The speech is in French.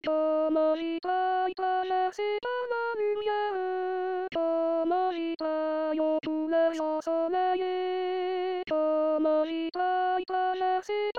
Comment y taille traversé par la lumière, comment y taille aux couleurs ensoleillées, comment y taille traversé